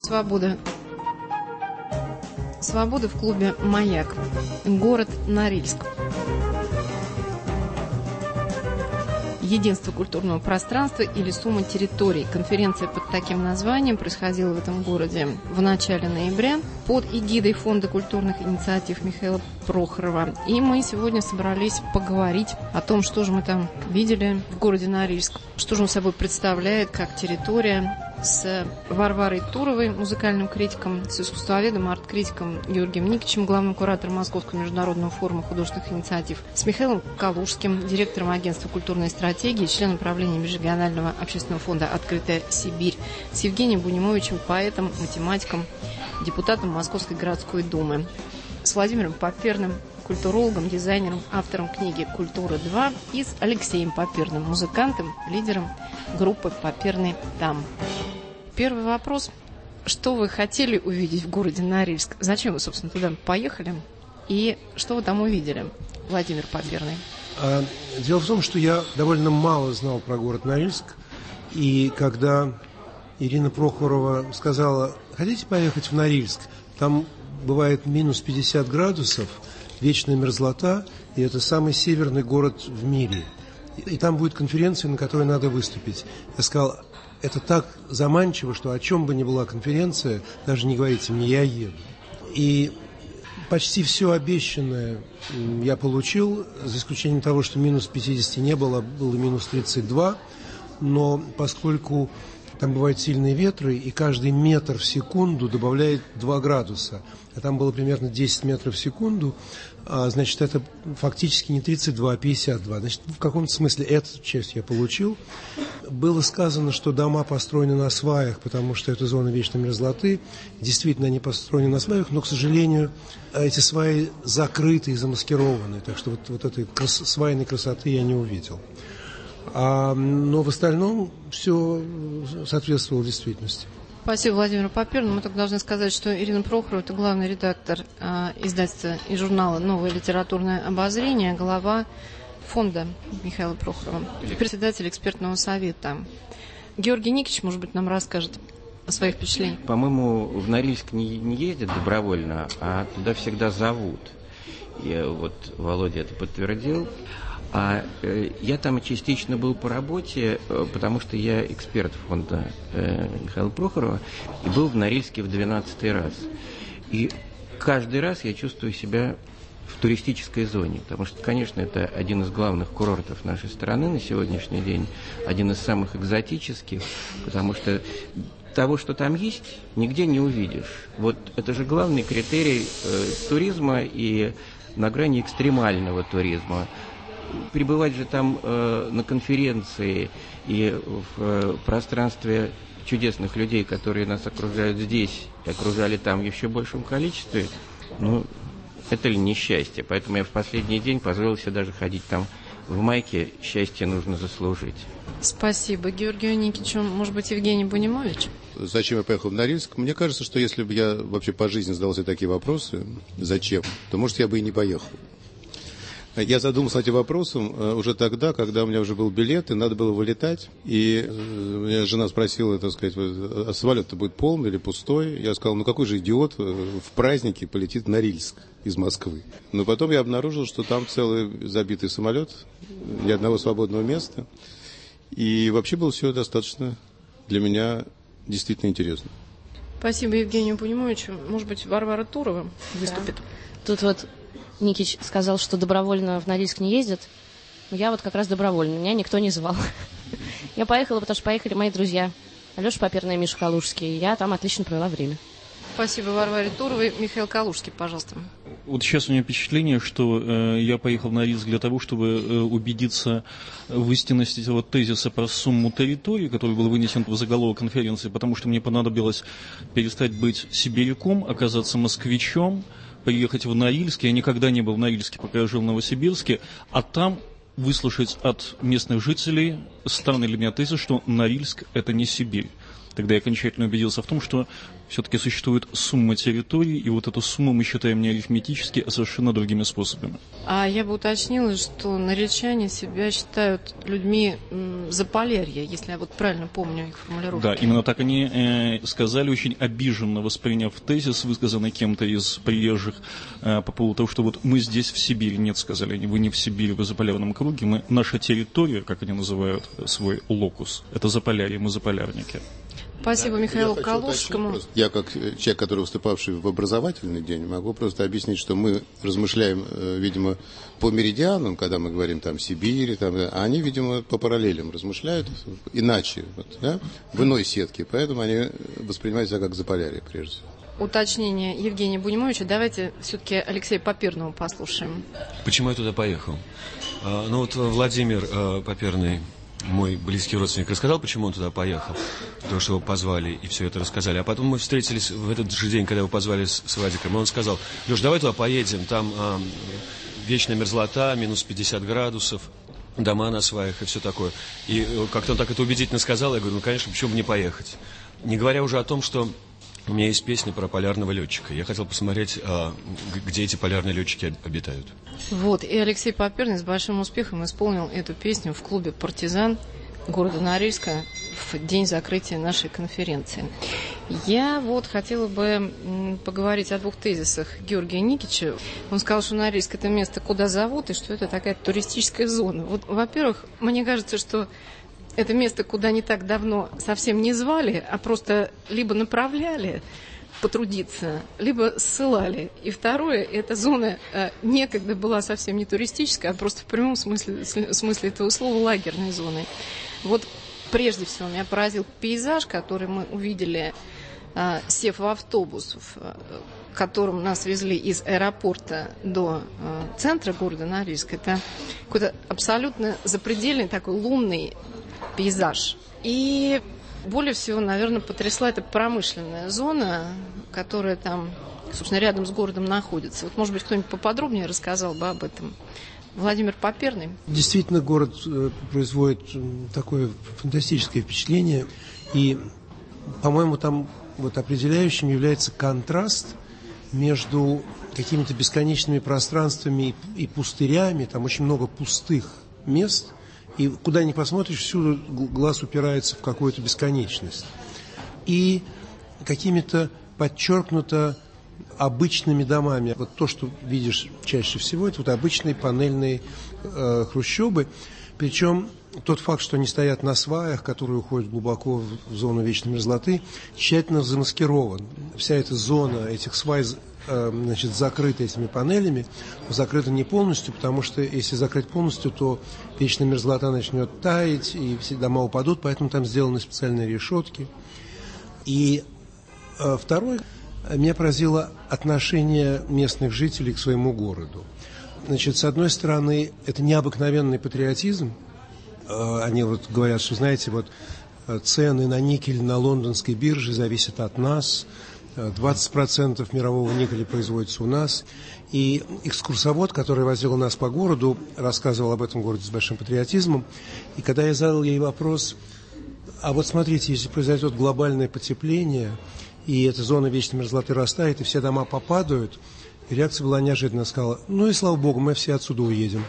Свобода. Свобода в клубе «Маяк». Город Норильск. Единство культурного пространства или сумма территорий. Конференция под таким названием происходила в этом городе в начале ноября под эгидой Фонда культурных инициатив Михаила Прохорова. И мы сегодня собрались поговорить о том, что же мы там видели в городе Норильск, что же он собой представляет как территория, с Варварой Туровой, музыкальным критиком, с искусствоведом, арт-критиком Георгием Никичем, главным куратором Московского международного форума художественных инициатив, с Михаилом Калужским, директором агентства культурной стратегии, членом правления межрегионального общественного фонда «Открытая Сибирь», с Евгением Бунимовичем, поэтом, математиком, депутатом Московской городской думы, с Владимиром Поперным, культурологом, дизайнером, автором книги «Культура-2» и с Алексеем Поперным, музыкантом, лидером группы «Поперный там». Первый вопрос. Что вы хотели увидеть в городе Норильск? Зачем вы, собственно, туда поехали? И что вы там увидели, Владимир Поперный? Дело в том, что я довольно мало знал про город Норильск. И когда Ирина Прохорова сказала: хотите поехать в Норильск? Там бывает минус 50 градусов, вечная мерзлота, и это самый северный город в мире. И там будет конференция, на которой надо выступить. Я сказал: это так заманчиво, что о чем бы ни была конференция, даже не говорите мне, я еду. И почти все обещанное я получил, за исключением того, что минус 50 не было, было минус 32. Но поскольку там бывают сильные ветры, и каждый метр в секунду добавляет 2 градуса, а там было примерно 10 метров в секунду, значит, это фактически не 32, а 52. Значит, в каком-то смысле эту часть я получил. Было сказано, что дома построены на сваях, потому что это зона вечной мерзлоты. Действительно, они построены на сваях, но, к сожалению, эти сваи закрыты и замаскированы. Так что вот этой свайной красоты я не увидел. Но в остальном все соответствовало действительности. Спасибо, Владимир Поперный. Мы только должны сказать, что Ирина Прохорова – это главный редактор издательства и журнала «Новое литературное обозрение», глава фонда Михаила Прохорова, председатель экспертного совета. Георгий Никич, может быть, нам расскажет о своих впечатлениях. По-моему, в Норильск не ездят добровольно, а туда всегда зовут. И вот Володя это подтвердил. А я там частично был по работе, потому что я эксперт фонда Михаила Прохорова, и был в Норильске в 12-й раз. И каждый раз я чувствую себя в туристической зоне, потому что, конечно, это один из главных курортов нашей страны на сегодняшний день, один из самых экзотических, потому что того, что там есть, нигде не увидишь. Вот это же главный критерий туризма и на грани экстремального туризма. Пребывать же там на конференции и в пространстве чудесных людей, которые нас окружают здесь и окружали там в еще большем количестве, это ли не счастье? Поэтому я в последний день позволил себе даже ходить там в майке. Счастье нужно заслужить. Спасибо. Георгию Никичу, может быть, Евгений Бунимович? Зачем я поехал в Норильск? Мне кажется, что если бы я вообще по жизни задал себе такие вопросы, зачем, то, может, я бы и не поехал. Я задумался над этим вопросом уже тогда, когда у меня уже был билет, и надо было вылетать. И меня жена спросила, так сказать, а самолет-то будет полный или пустой? Я сказал: какой же идиот в празднике полетит в Норильск из Москвы? Но потом я обнаружил, что там целый забитый самолет, ни одного свободного места. И вообще было все достаточно для меня действительно интересно. Спасибо Евгению Бунимовичу. Может быть, Варвара Турова выступит? Да. Тут вот Никич сказал, что добровольно в Норильск не ездят. Но я вот как раз добровольно. Меня никто не звал. Я поехала, потому что поехали мои друзья. Алеша Поперный и Миша Калужский. Я там отлично провела время. Спасибо Варваре Туровой. Михаил Калужский, пожалуйста. Вот сейчас у меня впечатление, что я поехал в Норильск для того, чтобы убедиться в истинности этого тезиса про сумму территорий, который был вынесен в заголовок конференции, потому что мне понадобилось перестать быть сибиряком, оказаться москвичом, приехать в Норильск. Я никогда не был в Норильске, пока я жил в Новосибирске, а там выслушать от местных жителей странный для меня тезис, что Норильск – это не Сибирь. Тогда я окончательно убедился в том, что все-таки существует сумма территорий, и вот эту сумму мы считаем не арифметически, а совершенно другими способами. А я бы уточнила, что норильчане себя считают людьми Заполярья, если я вот правильно помню их формулировку. Да, именно так они сказали, очень обиженно восприняв тезис, высказанный кем-то из приезжих по поводу того, что вот мы здесь в Сибири. Нет, сказали они, вы не в Сибири, вы в заполярном круге, наша территория, как они называют свой локус, это Заполярье, мы заполярники. Спасибо Михаилу Калужскому. Я, как человек, который выступавший в образовательный день, могу просто объяснить, что мы размышляем, видимо, по меридианам, когда мы говорим там Сибирь, там, а они, видимо, по параллелям размышляют иначе, вот, да, в иной сетке, поэтому они воспринимают себя как Заполярье, прежде всего. Уточнение Евгения Бунимовича. Давайте все-таки Алексея Поперного послушаем. Почему я туда поехал? Ну вот Владимир Поперный, мой близкий родственник, рассказал, почему он туда поехал. Потому что его позвали и все это рассказали. А потом мы встретились в этот же день, когда его позвали с Вадиком. И он сказал: Леш, давай туда поедем. Там вечная мерзлота, минус 50 градусов, дома на сваях и все такое. И как-то он так это убедительно сказал. Я говорю, ну, конечно, почему бы не поехать? Не говоря уже о том, что у меня есть песня про полярного летчика. Я хотел посмотреть, где эти полярные летчики обитают. Вот, и Алексей Поперный с большим успехом исполнил эту песню в клубе «Партизан» города Норильска в день закрытия нашей конференции. Я вот хотела бы поговорить о двух тезисах Георгия Никича. Он сказал, что Норильск – это место, куда зовут, и что это такая туристическая зона. Вот, во-первых, мне кажется, что это место, куда не так давно совсем не звали, а просто либо направляли потрудиться, либо ссылали. И второе, эта зона некогда была совсем не туристическая, а просто в прямом смысле этого слова лагерной зоной. Вот прежде всего меня поразил пейзаж, который мы увидели, сев в автобус, в котором нас везли из аэропорта до центра города Норильска. Это какой-то абсолютно запредельный такой лунный пейзаж. И более всего, наверное, потрясла эта промышленная зона, которая там, собственно, рядом с городом находится. Вот, может быть, кто-нибудь поподробнее рассказал бы об этом. Владимир Поперный. Действительно, город производит такое фантастическое впечатление. И, по-моему, там вот определяющим является контраст между какими-то бесконечными пространствами и пустырями. Там очень много пустых мест. И куда ни посмотришь, всюду глаз упирается в какую-то бесконечность. И какими-то подчеркнуто обычными домами. Вот то, что видишь чаще всего, это вот обычные панельные хрущобы. Причем тот факт, что они стоят на сваях, которые уходят глубоко в зону вечной мерзлоты, тщательно замаскирован. Вся эта зона этих свай, значит, закрыта этими панелями, закрыта не полностью, потому что если закрыть полностью, то вечная мерзлота начнет таять, и все дома упадут, поэтому там сделаны специальные решетки. И второе, меня поразило отношение местных жителей к своему городу. Значит, с одной стороны, это необыкновенный патриотизм. Они вот говорят, что, знаете, вот цены на никель на лондонской бирже зависят от нас, 20% мирового никеля производится у нас. И экскурсовод, который возил нас по городу, рассказывал об этом городе с большим патриотизмом. И когда я задал ей вопрос, а вот смотрите, если произойдет глобальное потепление, и эта зона вечной мерзлоты растает, и все дома попадают, и реакция была неожиданная, сказала, ну и слава богу, мы все отсюда уедем.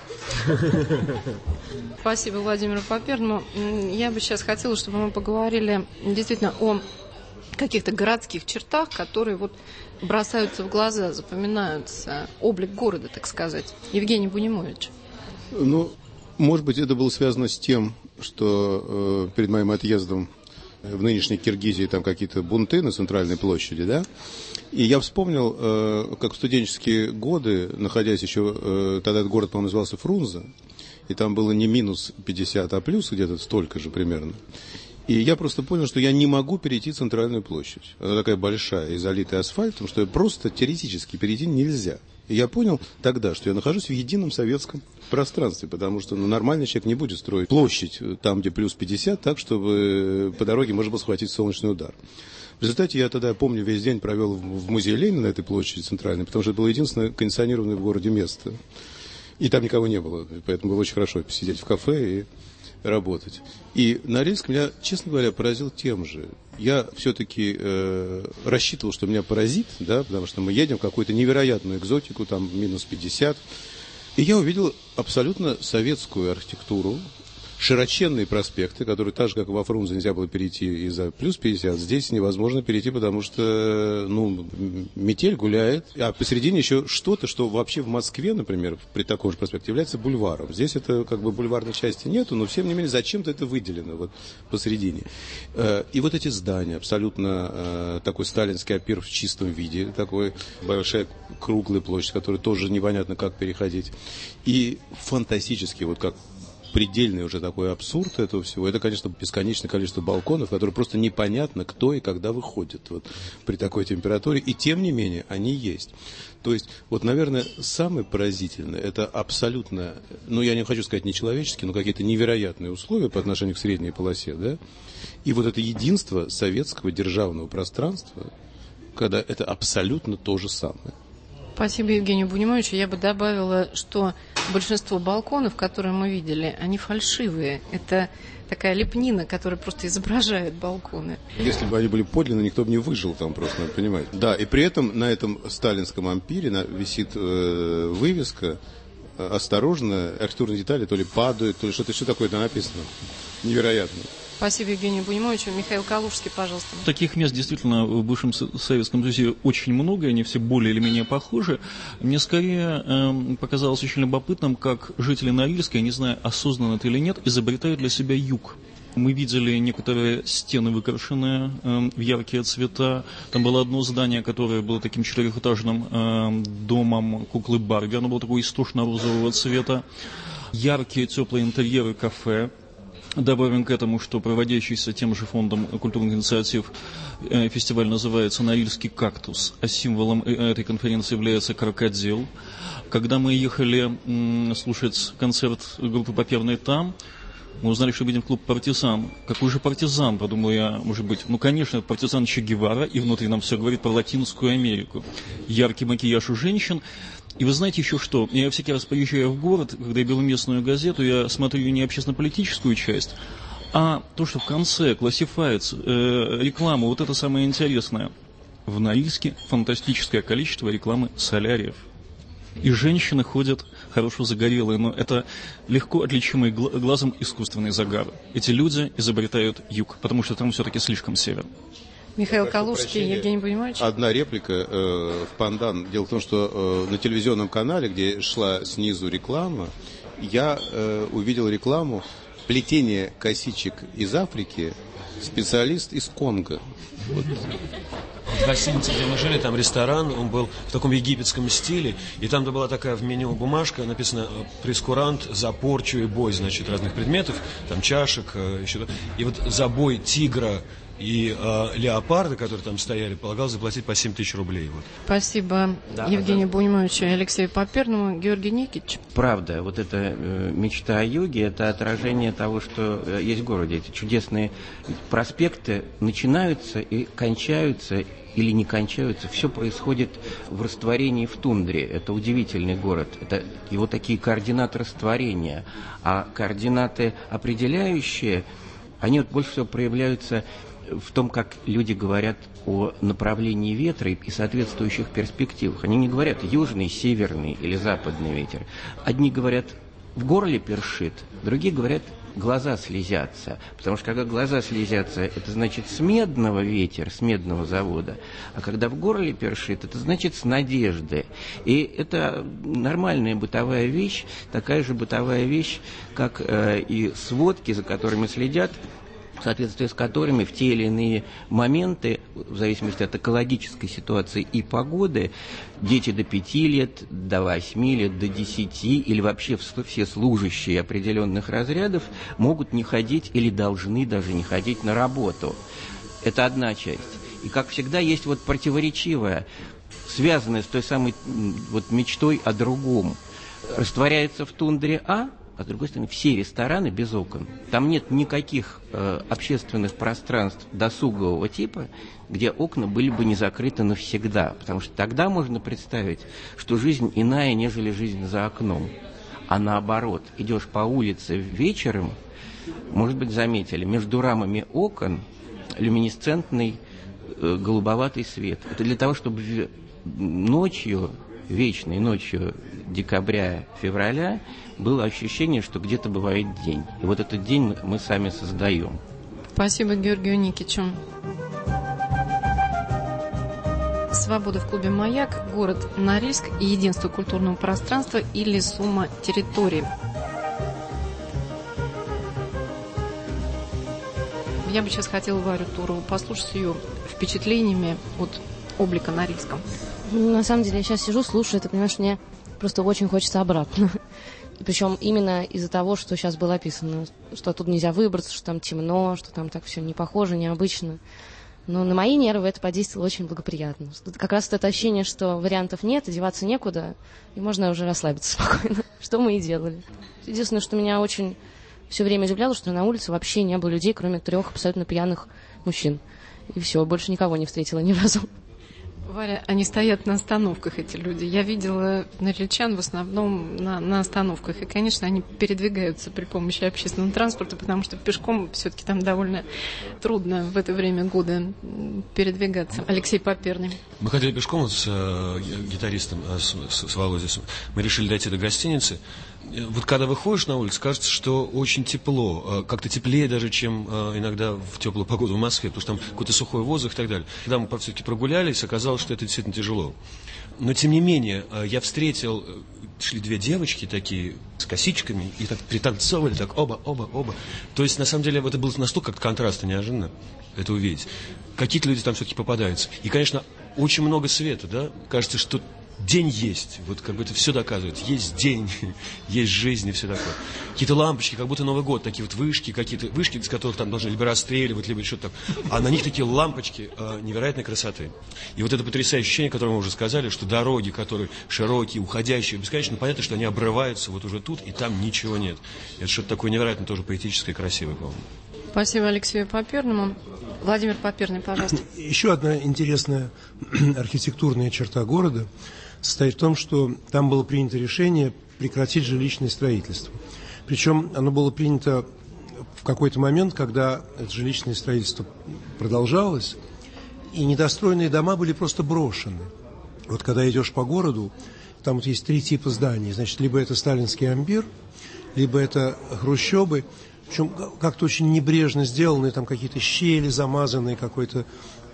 Спасибо Владимиру Поперному. Я бы сейчас хотела, чтобы мы поговорили действительно о каких-то городских чертах, которые вот бросаются в глаза, запоминаются, облик города, так сказать. Евгений Бунимович. Ну, может быть, это было связано с тем, что перед моим отъездом в нынешней Киргизии там какие-то бунты на центральной площади, да? И я вспомнил, как в студенческие годы, находясь еще, тогда этот город, по-моему, назывался Фрунзе, и там было не минус 50, а плюс где-то столько же примерно. И я просто понял, что я не могу перейти центральную площадь. Она такая большая и залитая асфальтом, что просто теоретически перейти нельзя. И я понял тогда, что я нахожусь в едином советском пространстве, потому что нормальный человек не будет строить площадь там, где плюс 50, так, чтобы по дороге можно было схватить солнечный удар. В результате я тогда, помню, весь день провел в музее Ленина на этой площади центральной, потому что это было единственное кондиционированное в городе место. И там никого не было, поэтому было очень хорошо посидеть в кафе и работать. И Норильск меня, честно говоря, поразил тем же. я все-таки рассчитывал, что меня поразит, да, потому что мы едем в какую-то невероятную экзотику, там минус 50. И я увидел абсолютно советскую архитектуру, широченные проспекты, которые так же, как и во Фрунзе, нельзя было перейти из-за плюс 50. Здесь невозможно перейти, потому что, метель гуляет. А посередине еще что-то, что вообще в Москве, например, при таком же проспекте, является бульваром. Здесь это как бы бульварной части нету, но, тем не менее, зачем-то это выделено вот посередине. И вот эти здания, абсолютно такой сталинский опир в чистом виде, такой большая круглая площадь, которую тоже непонятно, как переходить. И фантастически, вот как предельный уже такой абсурд этого всего. Это, конечно, бесконечное количество балконов, которые просто непонятно, кто и когда выходит вот, при такой температуре. И тем не менее, они есть. То есть, вот, наверное, самое поразительное, это абсолютно, я не хочу сказать нечеловеческие, но какие-то невероятные условия по отношению к средней полосе, да? И вот это единство советского державного пространства, когда это абсолютно то же самое. Спасибо, Евгению Бунимовичу. Я бы добавила, что большинство балконов, которые мы видели, они фальшивые. Это такая лепнина, которая просто изображает балконы. Если бы они были подлинные, никто бы не выжил там просто, надо понимать. Да, и при этом на этом сталинском ампире висит вывеска «Осторожно, архитектурные детали то ли падают, то ли что-то еще такое там написано». Невероятно. Спасибо, Евгению Бунимовичу. Михаил Калужский, пожалуйста. Таких мест действительно в бывшем Советском Союзе очень много, они все более или менее похожи. Мне скорее показалось очень любопытным, как жители Норильска, я не знаю, осознанно это или нет, изобретают для себя юг. Мы видели некоторые стены, выкрашенные в яркие цвета. Там было одно здание, которое было таким четырехэтажным домом куклы Барби. Оно было такого истошно-розового цвета. Яркие, теплые интерьеры кафе. Добавим к этому, что проводящийся тем же фондом культурных инициатив фестиваль называется «Норильский кактус», а символом этой конференции является крокодил. Когда мы ехали слушать концерт группы «Попевной» там, мы узнали, что видим клуб «Партизан». Какой же партизан, подумал я, может быть. Конечно, это партизан Че Гевара, и внутри нам все говорит про Латинскую Америку. Яркий макияж у женщин. И вы знаете еще что? Я всякий раз приезжаю в город, когда я беру местную газету, я смотрю не общественно-политическую часть, а то, что в конце классифается реклама, вот это самое интересное. В Норильске фантастическое количество рекламы соляриев. И женщины ходят хорошо загорелые, но это легко отличимый глазом искусственный загар. Эти люди изобретают юг, потому что там все-таки слишком север. Михаил Калужский, Евгений Бунимович. Одна реплика в пандан. Дело в том, что на телевизионном канале, где шла снизу реклама, я увидел рекламу плетение косичек из Африки, специалист из Конго. Вот. В гостинице, где мы жили, там ресторан, он был в таком египетском стиле, и там была такая в меню бумажка, написано «прескурант за порчу и бой», значит, разных предметов, там чашек, еще. И вот за бой тигра и леопарда, которые там стояли, полагалось заплатить по 7 тысяч рублей. Вот. Спасибо, да, Евгению Бунимовичу и Алексею Поперному. Георгий Никитич. Правда, вот эта мечта о юге, это отражение того, что есть в городе. Эти чудесные проспекты начинаются и кончаются, или не кончаются, все происходит в растворении в тундре. Это удивительный город. Это его такие координаты растворения. А координаты определяющие, они вот больше всего проявляются в том, как люди говорят о направлении ветра и соответствующих перспективах. Они не говорят южный, северный или западный ветер. Одни говорят в горле першит, другие говорят глаза слезятся. Потому что когда глаза слезятся, это значит с медного ветер, с медного завода. А когда в горле першит, это значит с надежды. И это нормальная бытовая вещь, такая же бытовая вещь, как и сводки, за которыми следят, в соответствии с которыми в те или иные моменты, в зависимости от экологической ситуации и погоды, дети до 5 лет, до 8 лет, до 10 или вообще все служащие определенных разрядов могут не ходить или должны даже не ходить на работу. Это одна часть. И, как всегда, есть вот противоречивая, связанная с той самой вот мечтой о другом. Растворяется в тундре а с другой стороны, все рестораны без окон. Там нет никаких общественных пространств досугового типа, где окна были бы не закрыты навсегда. Потому что тогда можно представить, что жизнь иная, нежели жизнь за окном. А наоборот, идешь по улице вечером, может быть, заметили, между рамами окон люминесцентный голубоватый свет. Это для того, чтобы ночью, вечной ночью декабря-февраля было ощущение, что где-то бывает день. И вот этот день мы сами создаем. Спасибо Георгию Никичу. Свобода в клубе «Маяк», город Норильск и единство культурного пространства или сумма территорий. Я бы сейчас хотела Варю Турову послушать с ее впечатлениями от облика Норильска. На самом деле, я сейчас сижу, слушаю, ты понимаешь, мне просто очень хочется обратно. И причем именно из-за того, что сейчас было описано, что тут нельзя выбраться, что там темно, что там так все не похоже, необычно. Но на мои нервы это подействовало очень благоприятно. Как раз это ощущение, что вариантов нет, одеваться некуда, и можно уже расслабиться спокойно, что мы и делали. Единственное, что меня очень все время удивляло, что на улице вообще не было людей, кроме 3 абсолютно пьяных мужчин. И все, больше никого не встретила ни разу. Варя, они стоят на остановках, эти люди. Я видела норильчан в основном на остановках. И, конечно, они передвигаются при помощи общественного транспорта, потому что пешком все-таки там довольно трудно в это время года передвигаться. Алексей Поперный. Мы ходили пешком с гитаристом, с Володей. Мы решили дойти до гостиницы. Вот когда выходишь на улицу, кажется, что очень тепло, как-то теплее даже, чем иногда в теплую погоду в Москве, потому что там какой-то сухой воздух и так далее. Когда мы все-таки прогулялись, оказалось, что это действительно тяжело. Но, тем не менее, я встретил, шли 2 девочки такие с косичками и так пританцовывали, так оба. То есть, на самом деле, это было настолько как-то контрастно, неожиданно это увидеть. Какие-то люди там все-таки попадаются. И, конечно, очень много света, да? Кажется, что день есть, вот как бы это все доказывает. Есть день, есть жизнь и все такое. Какие-то лампочки, как будто Новый год, такие вот вышки, какие-то вышки, из которых там должны либо расстреливать, либо что-то там. А на них такие лампочки невероятной красоты. И вот это потрясающее ощущение, которое мы уже сказали, что дороги, которые широкие, уходящие, бесконечно, понятно, что они обрываются вот уже тут, и там ничего нет. Это что-то такое невероятно тоже поэтическое и красивое, по-моему. Спасибо Алексею Поперному. Владимир Поперный, пожалуйста. Еще одна интересная архитектурная черта города состоит в том, что там было принято решение прекратить жилищное строительство. Причем оно было принято в какой-то момент, когда это жилищное строительство продолжалось, и недостроенные дома были просто брошены. Вот когда идешь по городу, там вот есть 3 типа зданий. Значит, либо это сталинский ампир, либо это хрущебы, причем как-то очень небрежно сделанные, там какие-то щели замазанные какой-то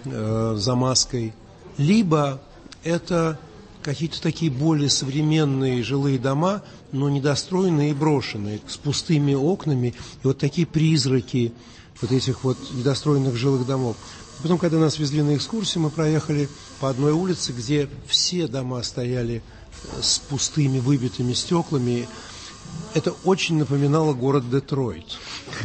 замазкой, либо это какие-то такие более современные жилые дома, но недостроенные и брошенные, с пустыми окнами, и вот такие призраки вот этих вот недостроенных жилых домов. Потом, когда нас везли на экскурсию, мы проехали по одной улице, где все дома стояли с пустыми выбитыми стеклами. Это очень напоминало город Детройт.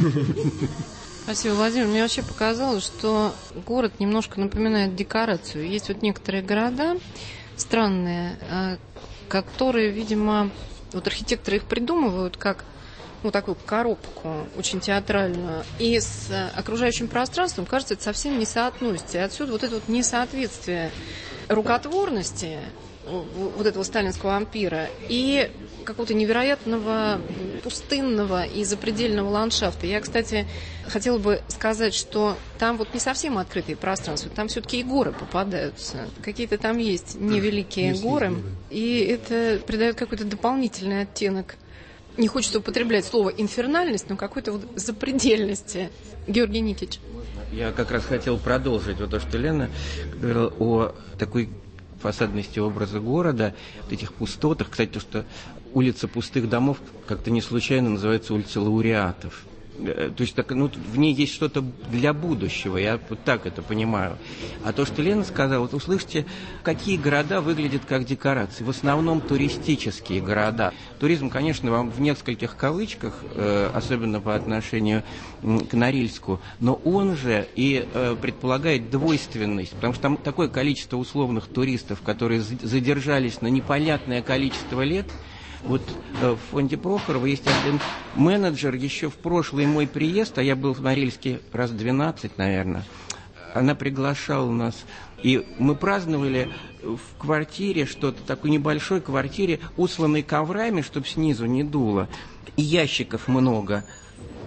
Спасибо, Владимир. Мне вообще показалось, что город немножко напоминает декорацию. Есть вот некоторые города странные, которые, видимо, вот архитекторы их придумывают как такую коробку очень театральную, и с окружающим пространством, кажется, это совсем не соотносится. И отсюда вот это вот несоответствие рукотворности вот этого сталинского ампира и какого-то невероятного пустынного и запредельного ландшафта. Я, кстати, хотела бы сказать, что там вот не совсем открытые пространства, там все-таки и горы попадаются. Какие-то там есть невеликие горы, и это придает какой-то дополнительный оттенок. Не хочется употреблять слово инфернальность, но какой-то вот запредельности. Георгий Никич. Я как раз хотел продолжить вот то, что Лена говорила о такой фасадности образа города, вот этих пустотах. Кстати, то, что улица пустых домов как-то не случайно называется улица лауреатов. То есть так, в ней есть что-то для будущего, я вот так это понимаю. А то, что Лена сказала, вот услышите, какие города выглядят как декорации. В основном туристические города. Туризм, конечно, вам в нескольких кавычках, особенно по отношению к Норильску, но он же и предполагает двойственность, потому что там такое количество условных туристов, которые задержались на непонятное количество лет. Вот в фонде Прохорова есть один менеджер, еще в прошлый мой приезд, а я был в Норильске раз 12, наверное, она приглашала нас, и мы праздновали в квартире что-то, такой небольшой квартире, усланной коврами, чтобы снизу не дуло, и ящиков много.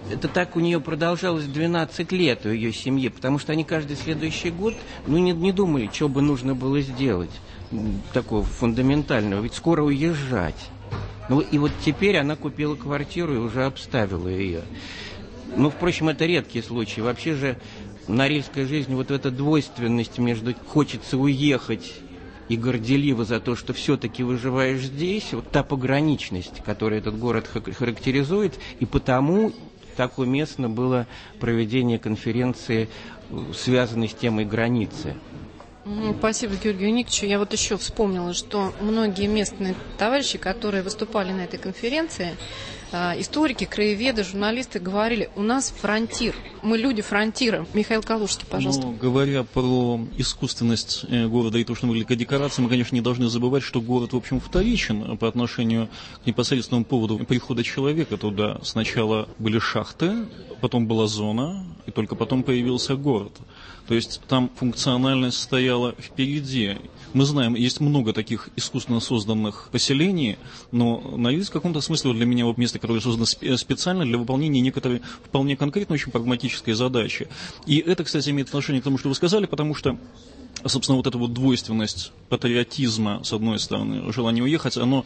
это так у нее продолжалось 12 лет у ее семьи, потому что они каждый следующий год не думали, что бы нужно было сделать такого фундаментального, ведь скоро уезжать. Ну и вот теперь она купила квартиру и уже обставила ее. Ну, впрочем, это редкий случай. Вообще же норильская жизнь, вот эта двойственность между хочется уехать и горделиво за то, что все-таки выживаешь здесь, вот та пограничность, которая этот город характеризует, и потому так уместно было проведение конференции, связанной с темой границы. Спасибо, Георгию Никитичу. Я вот еще вспомнила, что многие местные товарищи, которые выступали на этой конференции, историки, краеведы, журналисты говорили, у нас фронтир, мы люди фронтира. Михаил Калужский, пожалуйста. Говоря про искусственность города и то, что выглядит как декорация, мы, конечно, не должны забывать, что город, в общем, вторичен по отношению к непосредственному поводу прихода человека туда. Сначала были шахты, потом была зона, и только потом появился город. То есть там функциональность стояла впереди. Мы знаем, есть много таких искусственно созданных поселений, но Норильск в каком-то смысле для меня вот место, которое создано специально для выполнения некоторой вполне конкретной, очень прагматической задачи. И это, кстати, имеет отношение к тому, что вы сказали, потому что, собственно, вот эта вот двойственность патриотизма, с одной стороны, желание уехать, оно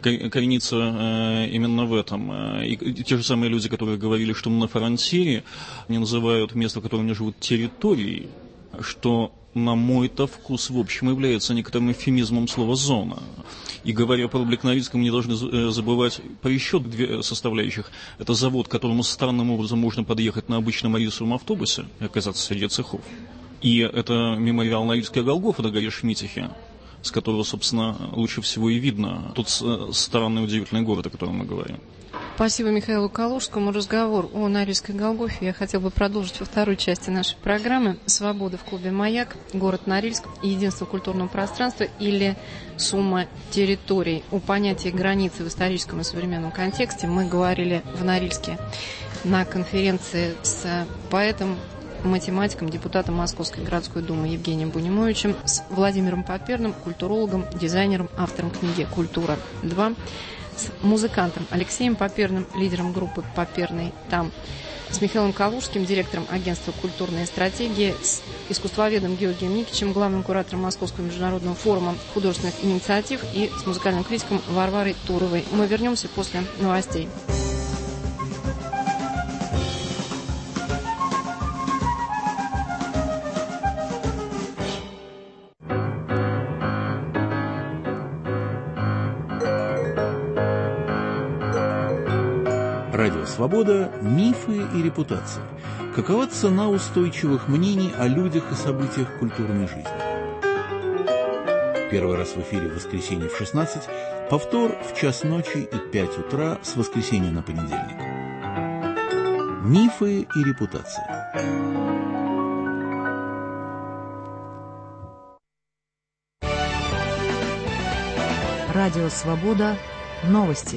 коренится именно в этом. И те же самые люди, которые говорили, что мы на фронтире, они называют место, в котором они живут, территорией, что, на мой-то вкус, в общем, является некоторым эвфемизмом слова «зона». И говоря про облик Норильска, мы не должны забывать про еще две составляющих. Это завод, к которому странным образом можно подъехать на обычном рейсовом автобусе и оказаться среди цехов. И это мемориал Норильская Голгофа, догоришь в Митихе, с которого, собственно, лучше всего и видно тот странный удивительный город, о котором мы говорим. Спасибо Михаилу Калужскому. Разговор о Норильской Голгофе я хотел бы продолжить во второй части нашей программы. «Свобода в клубе «Маяк», город Норильск, единство культурного пространства или сумма территорий». О понятии границы в историческом и современном контексте мы говорили в Норильске на конференции с поэтом, математиком, депутатом Московской городской думы Евгением Бунимовичем, с Владимиром Поперным, культурологом, дизайнером, автором книги «Культура-2», с музыкантом Алексеем Поперным, лидером группы «Поперный там», с Михаилом Калужским, директором агентства «Культурные стратегии», с искусствоведом Георгием Никитичем, главным куратором Московского международного форума художественных инициатив, и с музыкальным критиком Варварой Туровой. Мы вернемся после новостей. Радио «Свобода. Мифы и репутация». Какова цена устойчивых мнений о людях и событиях культурной жизни? Первый раз в эфире в воскресенье в 16, повтор в час ночи и 5 утра с воскресенья на понедельник. Мифы и репутация. Радио «Свобода». Новости.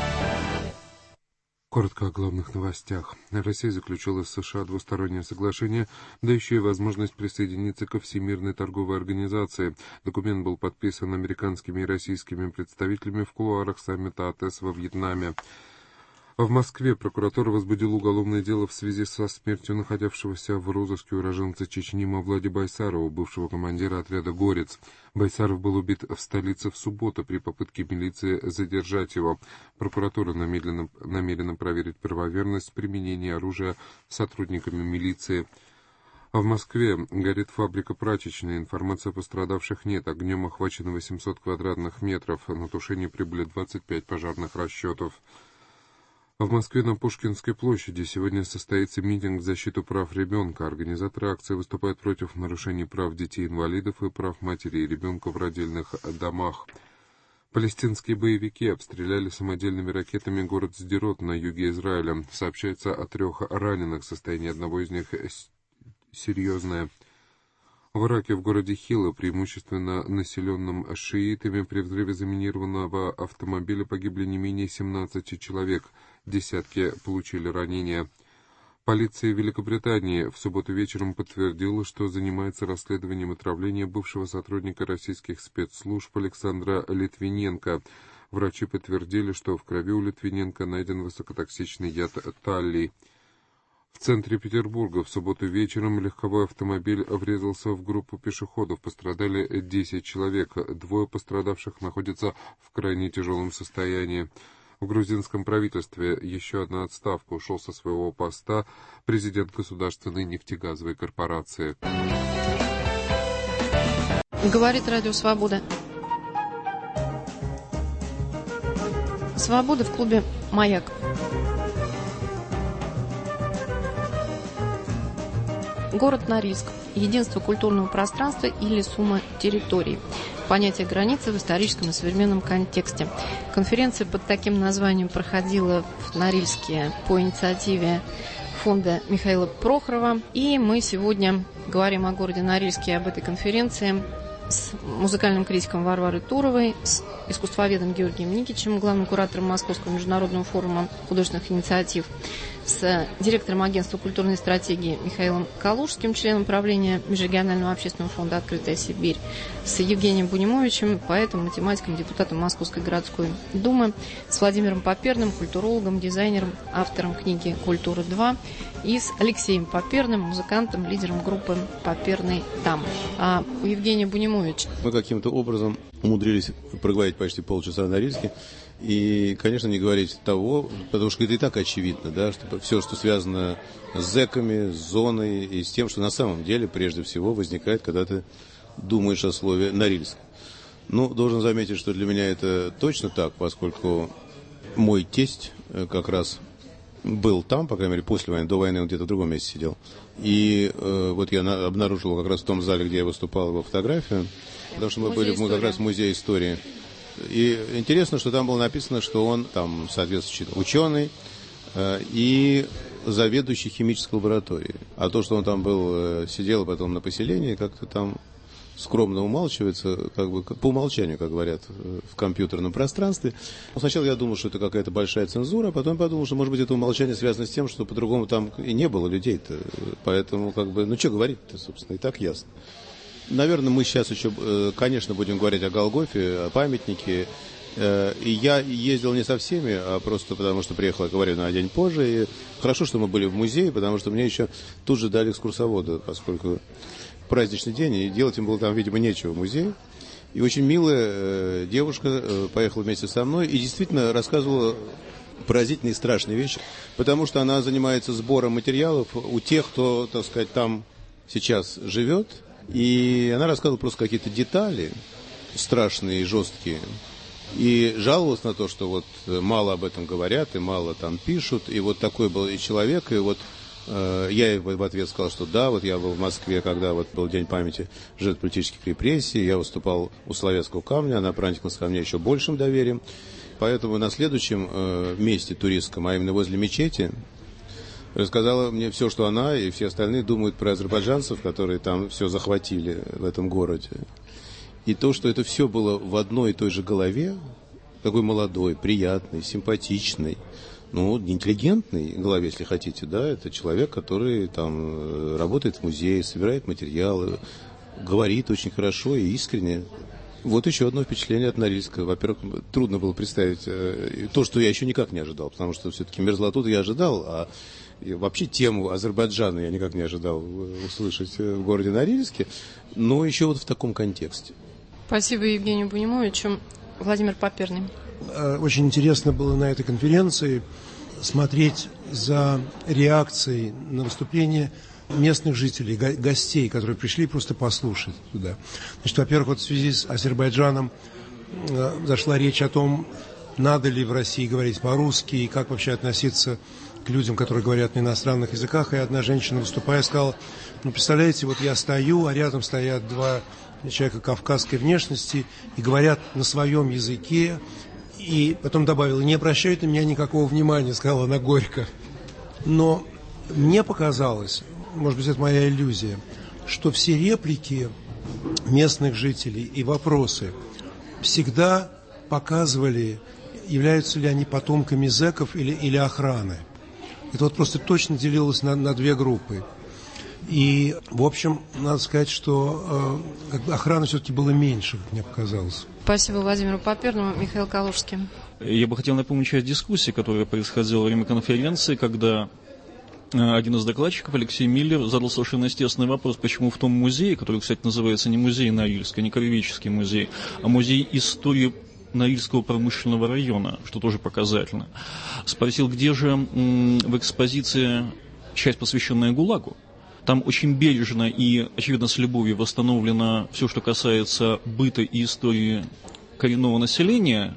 Коротко о главных новостях. Россия заключила с США двустороннее соглашение, дающее возможность присоединиться ко Всемирной торговой организации. Документ был подписан американскими и российскими представителями в кулуарах саммита АТЭС во Вьетнаме. В Москве прокуратура возбудила уголовное дело в связи со смертью находившегося в розыске уроженца Чечни Мавлади Байсарова, бывшего командира отряда «Горец». Байсаров был убит в столице в субботу при попытке милиции задержать его. Прокуратура намерена проверить правоверность применения оружия сотрудниками милиции. А в Москве горит фабрика прачечной. Информации о пострадавших нет. Огнем охвачено 800 квадратных метров. На тушение прибыли 25 пожарных расчетов. В Москве на Пушкинской площади сегодня состоится митинг в защиту прав ребенка. Организаторы акции выступают против нарушений прав детей-инвалидов и прав матери и ребенка в родильных домах. Палестинские боевики обстреляли самодельными ракетами город Сдерот на юге Израиля. Сообщается о 3 раненых. Состояние одного из них серьезное. В Ираке в городе Хила, преимущественно населенном шиитами, при взрыве заминированного автомобиля погибли не менее 17 человек. Десятки получили ранения. Полиция Великобритании в субботу вечером подтвердила, что занимается расследованием отравления бывшего сотрудника российских спецслужб Александра Литвиненко. Врачи подтвердили, что в крови у Литвиненко найден высокотоксичный яд таллий. В центре Петербурга в субботу вечером легковой автомобиль врезался в группу пешеходов. Пострадали 10 человек. 2 пострадавших находятся в крайне тяжелом состоянии. В грузинском правительстве еще одна отставка. Ушел со своего поста президент государственной нефтегазовой корпорации. Говорит Радио Свобода. Свобода в клубе «Маяк». Город Норильск. Единство культурного пространства или сумма территорий. Понятие границы в историческом и современном контексте. Конференция под таким названием проходила в Норильске по инициативе фонда Михаила Прохорова. И мы сегодня говорим о городе Норильске и об этой конференции с музыкальным критиком Варварой Туровой, с искусствоведом Георгием Никичем, главным куратором Московского международного форума художественных инициатив, с директором агентства культурной стратегии Михаилом Калужским, членом правления Межрегионального общественного фонда «Открытая Сибирь», с Евгением Бунимовичем, поэтом, математиком, депутатом Московской городской думы, с Владимиром Поперным, культурологом, дизайнером, автором книги «Культура-2», и с Алексеем Поперным, музыкантом, лидером группы «Поперный там». А у Евгения Бунимовича. Мы каким-то образом умудрились проговорить почти полчаса на Норильске. И, конечно, не говорить того, потому что это и так очевидно, да, что все, что связано с зэками, с зоной и с тем, что на самом деле, прежде всего, возникает, когда ты думаешь о слове «Норильск». Ну, должен заметить, что для меня это точно так, поскольку мой тесть как раз был там, по крайней мере, после войны, до войны он где-то в другом месте сидел. И вот я обнаружил как раз в том зале, где я выступал, его фотографию, потому что мы были как раз в музее истории. И интересно, что там было написано, что он там соответствующий ученый и заведующий химической лабораторией. А то, что он там был, сидел потом на поселении, как-то там скромно умалчивается, как бы по умолчанию, как говорят в компьютерном пространстве. Сначала я думал, что это какая-то большая цензура, а потом подумал, что, может быть, это умолчание связано с тем, что по-другому там и не было людей-то. Поэтому, как бы, ну, что говорить-то, собственно, и так ясно. Наверное, мы сейчас еще, конечно, будем говорить о Голгофе, о памятнике. И я ездил не со всеми, а просто потому, что приехал, я говорю, на день позже. И хорошо, что мы были в музее, потому что мне еще тут же дали экскурсовода, поскольку праздничный день, и делать им было там, видимо, нечего в музее. И очень милая девушка поехала вместе со мной и действительно рассказывала поразительные и страшные вещи, потому что она занимается сбором материалов у тех, кто, так сказать, там сейчас живет. И она рассказывала просто какие-то детали страшные и жесткие. И жаловалась на то, что вот мало об этом говорят, и мало там пишут. И вот такой был и человек, и вот я ей в ответ сказал, что да, вот я был в Москве, когда вот был День памяти жертв политических репрессий, я выступал у Соловецкого камня, она прониклась ко мне еще большим доверием. Поэтому на следующем месте туристском, а именно возле мечети, рассказала мне все, что она и все остальные думают про азербайджанцев, которые там все захватили в этом городе. И то, что это все было в одной и той же голове, такой молодой, приятный, симпатичный, ну, интеллигентный голове, если хотите, да, это человек, который там работает в музее, собирает материалы, говорит очень хорошо и искренне. Вот еще одно впечатление от Норильска. Во-первых, трудно было представить то, что я еще никак не ожидал, потому что все-таки мерзлоту я ожидал, а и вообще тему Азербайджана я никак не ожидал услышать в городе Норильске, но еще вот в таком контексте. Спасибо Евгению Бунимовичу. Владимир Поперный. Очень интересно было на этой конференции смотреть за реакцией на выступление местных жителей, гостей, которые пришли просто послушать туда. Значит, во-первых, вот в связи с Азербайджаном зашла речь о том, надо ли в России говорить по-русски и как вообще относиться к людям, которые говорят на иностранных языках. И одна женщина, выступая, сказала, ну, представляете, вот я стою, а рядом стоят 2 человека кавказской внешности и говорят на своем языке. И потом добавила, не обращают на меня никакого внимания, сказала она горько. Но мне показалось, может быть, это моя иллюзия, что все реплики местных жителей и вопросы всегда показывали, являются ли они потомками зэков или охраны. Это вот просто точно делилось на 2 группы. И, в общем, надо сказать, что охраны все-таки было меньше, как мне показалось. Спасибо Владимиру Поперному. Михаил Калужский. Я бы хотел напомнить часть дискуссии, которая происходила во время конференции, когда один из докладчиков, Алексей Миллер, задал совершенно естественный вопрос, почему в том музее, который, кстати, называется не музей Норильска, не краеведческий музей, а музей истории Норильского промышленного района, что тоже показательно. Спросил, где же в экспозиции часть, посвященная ГУЛАГу. Там очень бережно и, очевидно, с любовью восстановлено все, что касается быта и истории коренного населения,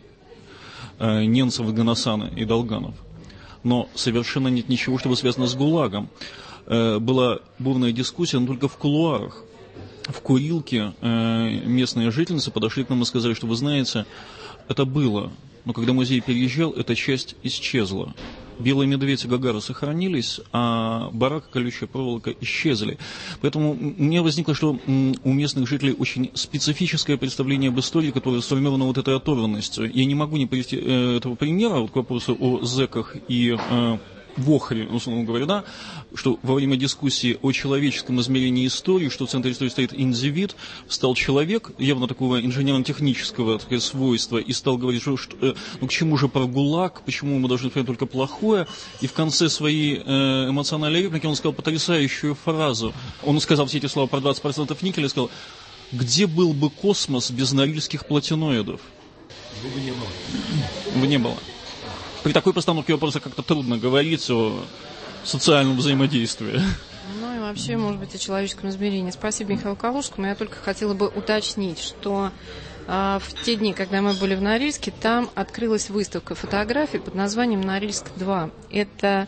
ненцев, Ганасана и долганов. Но совершенно нет ничего, что связано с ГУЛАГом. Была бурная дискуссия, но только в кулуарах. В курилке местные жительницы подошли к нам и сказали, что, вы знаете, это было, но когда музей переезжал, эта часть исчезла. Белый медведь и Гагара сохранились, а барак и колючая проволока исчезли. Поэтому у меня возникло, что у местных жителей очень специфическое представление об истории, которое сформировано вот этой оторванностью. Я не могу не привести этого примера вот к вопросу о зэках и Вохре, условно говоря, да, что во время дискуссии о человеческом измерении истории, что в центре истории стоит индивид, встал человек, явно такого инженерно-технического свойства, и стал говорить, что ну к чему же про ГУЛАГ, почему мы должны понять только плохое, и в конце своей эмоциональной реплики он сказал потрясающую фразу. Он сказал все эти слова про 20% никеля, сказал, где был бы космос без норильских платиноидов? Его бы не было. Его не было. При такой постановке вопроса как-то трудно говорить о социальном взаимодействии. Ну и вообще, может быть, о человеческом измерении. Спасибо Михаилу Калужскому. Я только хотела бы уточнить, что в те дни, когда мы были в Норильске, там открылась выставка фотографий под названием «Норильск-2». Это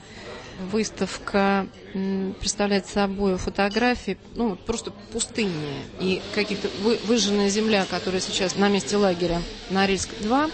выставка представляет собой фотографии, ну, просто пустыни и каких-то выжженная земля, которая сейчас на месте лагеря Норильск-2.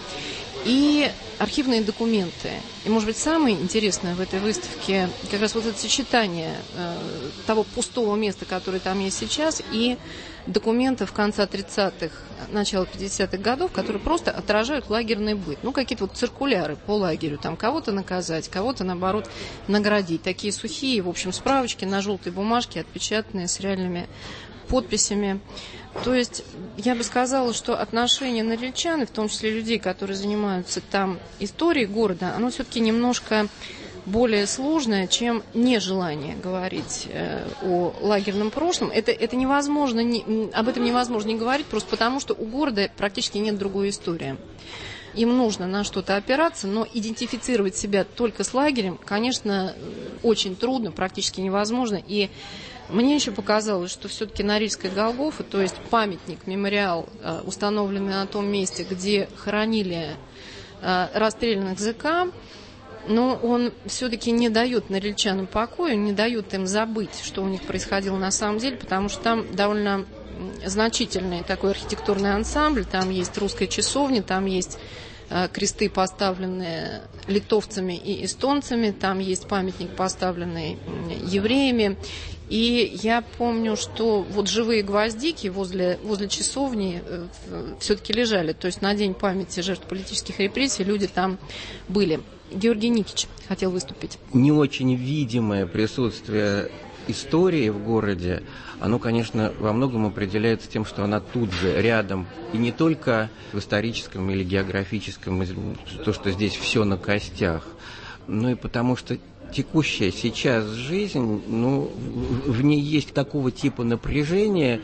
И архивные документы. И, может быть, самое интересное в этой выставке как раз вот это сочетание того пустого места, которое там есть сейчас, и документов конца 30-х, начала 50-х годов, которые просто отражают лагерный быт. Ну, какие-то вот циркуляры по лагерю. Там кого-то наказать, кого-то, наоборот, наградить. Такие сухие, в общем, справочки на желтой бумажке, отпечатанные с реальными подписями. То есть я бы сказала, что отношение норильчан, и в том числе людей, которые занимаются там историей города, оно все-таки немножко более сложное, чем нежелание говорить о лагерном прошлом. Это невозможно, об этом невозможно не говорить, просто потому что у города практически нет другой истории. Им нужно на что-то опираться, но идентифицировать себя только с лагерем, конечно, очень трудно, практически невозможно. И мне еще показалось, что все-таки Норильская Голгофа, то есть памятник, мемориал, установленный на том месте, где хоронили расстрелянных зэка, но он все-таки не дает норильчанам покоя, не дает им забыть, что у них происходило на самом деле, потому что там довольно значительный такой архитектурный ансамбль, там есть русская часовня, там есть кресты, поставленные литовцами и эстонцами, там есть памятник, поставленный евреями. И я помню, что вот живые гвоздики возле часовни все-таки лежали. То есть на День памяти жертв политических репрессий люди там были. Георгий Никич хотел выступить. Не очень видимое присутствие истории в городе, оно, конечно, во многом определяется тем, что она тут же, рядом. И не только в историческом или географическом, то, что здесь все на костях, но и потому что текущая сейчас жизнь, ну, в ней есть такого типа напряжения,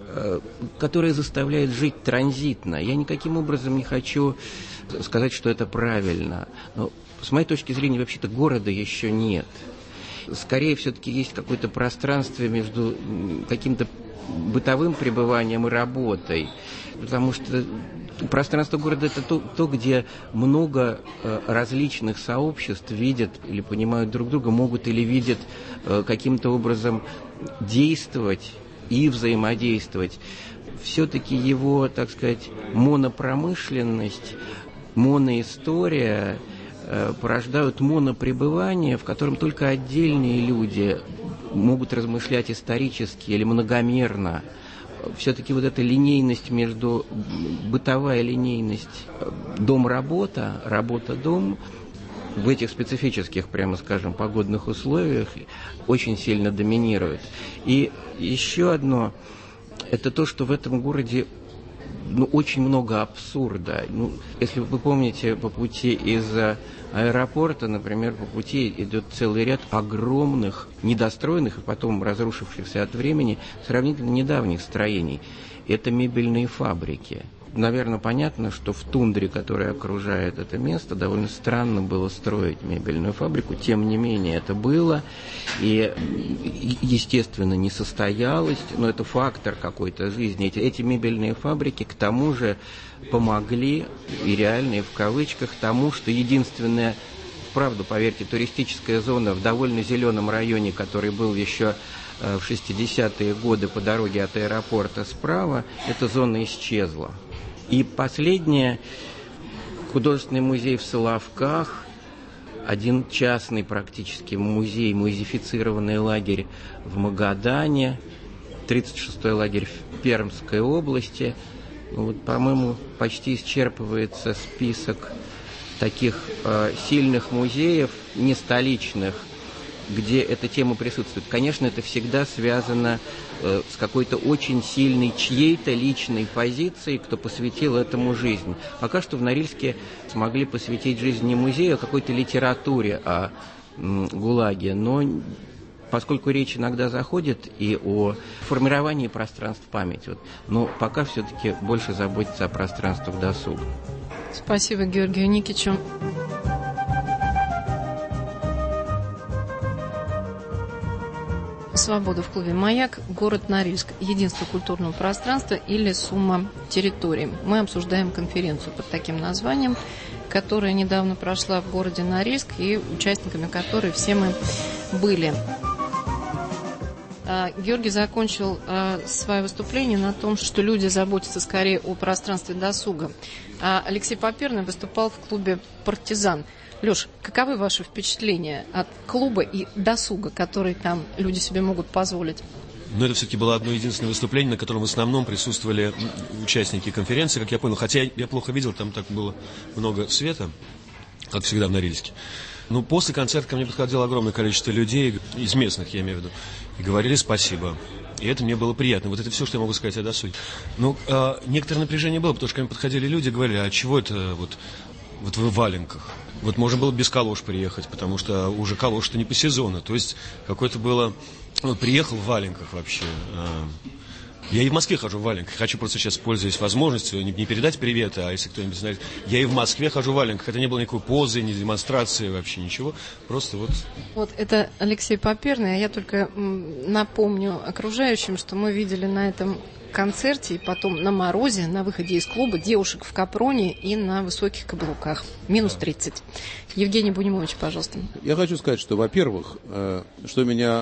которое заставляет жить транзитно. Я никаким образом не хочу сказать, что это правильно. Но с моей точки зрения, вообще-то города еще нет. Скорее, все-таки есть какое-то пространство между каким-то бытовым пребыванием и работой. Потому что пространство города – это то, где много различных сообществ видят или понимают друг друга, могут или видят каким-то образом действовать и взаимодействовать. Все-таки его, так сказать, монопромышленность, моноистория порождают монопребывание, в котором только отдельные люди могут размышлять исторически или многомерно. Все-таки вот эта линейность между, бытовая линейность дом-работа, работа-дом, в этих специфических, прямо скажем, погодных условиях очень сильно доминирует. И еще одно, это то, что в этом городе очень много абсурда. Если вы помните, по пути из аэропорта, например, по пути идет целый ряд огромных, недостроенных и потом разрушившихся от времени сравнительно недавних строений. Это мебельные фабрики. Наверное, понятно, что в тундре, которая окружает это место, довольно странно было строить мебельную фабрику. Тем не менее, это было. И, естественно, не состоялось, но это фактор какой-то жизни. Эти мебельные фабрики, к тому же, помогли, и реально, и в кавычках, тому, что единственная, правда, поверьте, туристическая зона в довольно зеленом районе, который был еще в 60-е годы по дороге от аэропорта справа, эта зона исчезла. И последнее, художественный музей в Соловках, один частный практически музей, музеифицированный лагерь в Магадане, 36-й лагерь в Пермской области. По-моему, почти исчерпывается список таких сильных музеев, не столичных, где эта тема присутствует. Конечно, это всегда связано с какой-то очень сильной чьей-то личной позицией, кто посвятил этому жизнь. Пока что в Норильске смогли посвятить жизнь не музею, а какой-то литературе о ГУЛАГе. Но поскольку речь иногда заходит и о формировании пространств памяти, но пока все-таки больше заботиться о пространствах досуга. Спасибо Георгию Никичу. Свобода в клубе «Маяк», город Норильск, единство культурного пространства или сумма территорий. Мы обсуждаем конференцию под таким названием, которая недавно прошла в городе Норильск и участниками которой все мы были. Георгий закончил свое выступление на том, что люди заботятся скорее о пространстве досуга. Алексей Паперный выступал в клубе «Партизан». Леш, каковы ваши впечатления от клуба и досуга, который там люди себе могут позволить? Это все-таки было одно единственное выступление, на котором в основном присутствовали участники конференции, как я понял. Хотя я плохо видел, там так было много света, как всегда в Норильске. После концерта ко мне подходило огромное количество людей, из местных, я имею в виду, и говорили спасибо. И это мне было приятно. Это все, что я могу сказать о досуге. Некоторое напряжение было, потому что ко мне подходили люди и говорили, а чего это вы в валенках? Можно было без калош приехать, потому что уже калош-то не по сезону. То есть какое-то было... приехал в валенках вообще. Я и в Москве хожу в валенках. Хочу просто сейчас, пользуясь возможностью, не передать привет, а если кто-нибудь знает, я и в Москве хожу в валенках. Это не было никакой позы, ни демонстрации, вообще ничего. Просто это Алексей Паперный, а я только напомню окружающим, что мы видели на этом концерте и потом на морозе, на выходе из клуба, девушек в капроне и на высоких каблуках. Минус 30. Евгений Бунимович, пожалуйста. Я хочу сказать, что, во-первых, что меня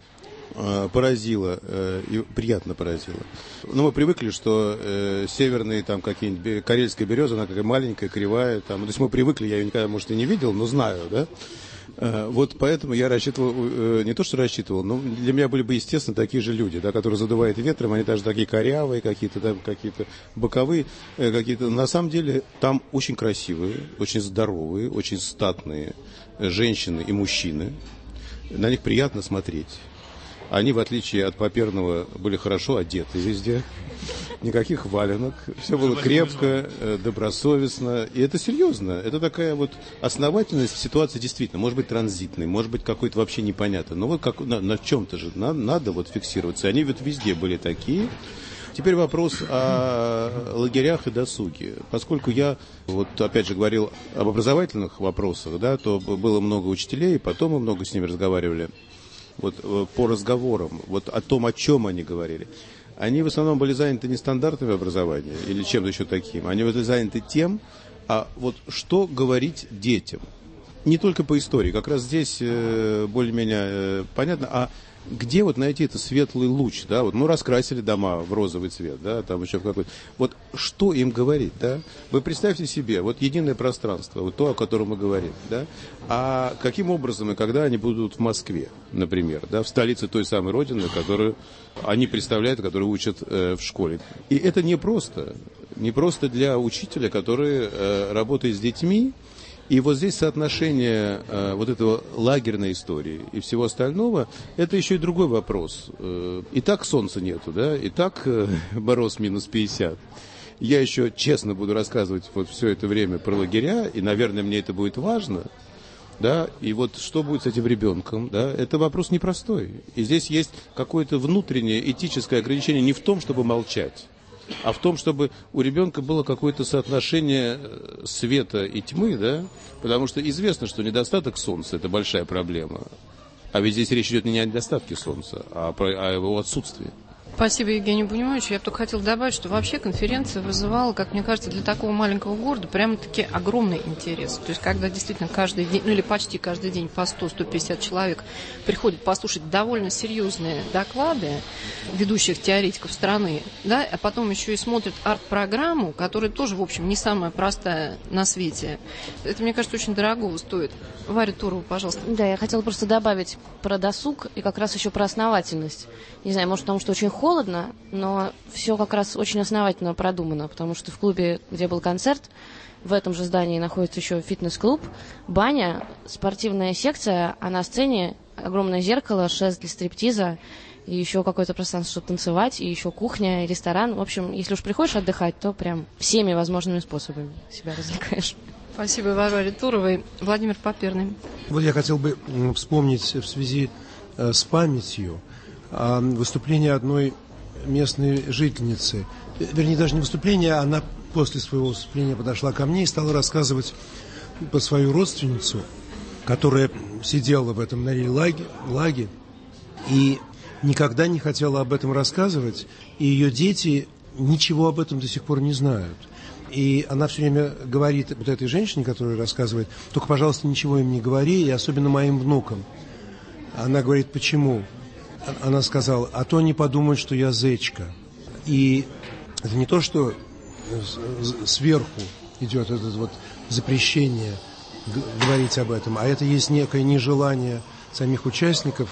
поразило и приятно поразило. Мы привыкли, что северные какие-нибудь карельская береза, она какая маленькая, кривая. То есть мы привыкли, я ее никогда, может, и не видел, но знаю, да? Поэтому я рассчитывал, не то что рассчитывал, но для меня были бы, естественно, такие же люди, да, которые задувают ветром, они даже такие корявые, какие-то боковые, какие-то. На самом деле там очень красивые, очень здоровые, очень статные женщины и мужчины. На них приятно смотреть. Они, в отличие от Паперного, были хорошо одеты везде. Никаких валенок. Все было крепко, добросовестно. И это серьезно. Это такая основательность ситуации действительно. Может быть, транзитной, может быть, какой-то вообще непонятно. Но на чем-то же надо фиксироваться. Они везде были такие. Теперь вопрос о лагерях и досуге. Поскольку я, опять же, говорил об образовательных вопросах, да, то было много учителей, потом мы много с ними разговаривали. По разговорам, о том, о чем они говорили. Они в основном были заняты не стандартами образования или чем-то еще таким. Они были заняты тем, что говорить детям. Не только по истории, как раз здесь более-менее понятно, а где найти этот светлый луч, да, раскрасили дома в розовый цвет, да, там еще в какой-то, что им говорить, да, вы представьте себе, единое пространство, то, о котором мы говорим, да, а каким образом и когда они будут в Москве, например, да, в столице той самой Родины, которую они представляют, которую учат в школе. И это не просто для учителя, который работает с детьми. И здесь соотношение этого лагерной истории и всего остального, это еще и другой вопрос. И так солнца нету, да, и так мороз минус 50. я еще честно буду рассказывать вот все это время про лагеря, и, наверное, мне это будет важно, да, и вот что будет с этим ребенком, да, это вопрос непростой. И здесь есть какое-то внутреннее этическое ограничение не в том, чтобы молчать, а в том, чтобы у ребенка было какое-то соотношение света и тьмы, да, потому что известно, что недостаток солнца – это большая проблема. А ведь здесь речь идет не о недостатке солнца, а о его отсутствии. Спасибо, Евгений Бунимович. Я только хотела добавить, что вообще конференция вызывала, как мне кажется, для такого маленького города прямо-таки огромный интерес. То есть, когда действительно каждый день, ну или почти каждый день по 100-150 человек приходят послушать довольно серьезные доклады ведущих теоретиков страны, да, а потом еще и смотрят арт-программу, которая тоже, в общем, не самая простая на свете. Это, мне кажется, очень дорогого стоит. Варя Турова, пожалуйста. Да, я хотела просто добавить про досуг и как раз еще про основательность. Не знаю, может, потому что очень холодно, но все как раз очень основательно продумано, потому что в клубе, где был концерт, в этом же здании находится еще фитнес-клуб, баня, спортивная секция, а на сцене огромное зеркало, шест для стриптиза, и еще какое-то пространство, чтобы танцевать, и еще кухня, и ресторан. В общем, если уж приходишь отдыхать, то прям всеми возможными способами себя развлекаешь. Спасибо, Варваре Туровой. Владимир Поперный. Вот я хотел бы вспомнить в связи с памятью выступление одной местной жительницы. Вернее, даже не выступление, она после своего выступления подошла ко мне и стала рассказывать про свою родственницу, которая сидела в этом лаге и никогда не хотела об этом рассказывать, и ее дети ничего об этом до сих пор не знают. И она все время говорит вот этой женщине, которая рассказывает, только, пожалуйста, ничего им не говори, и особенно моим внукам. Она говорит, почему? Она сказала, а то они подумают, что я зечка. И это не то, что сверху идет это вот запрещение говорить об этом, а это есть некое нежелание самих участников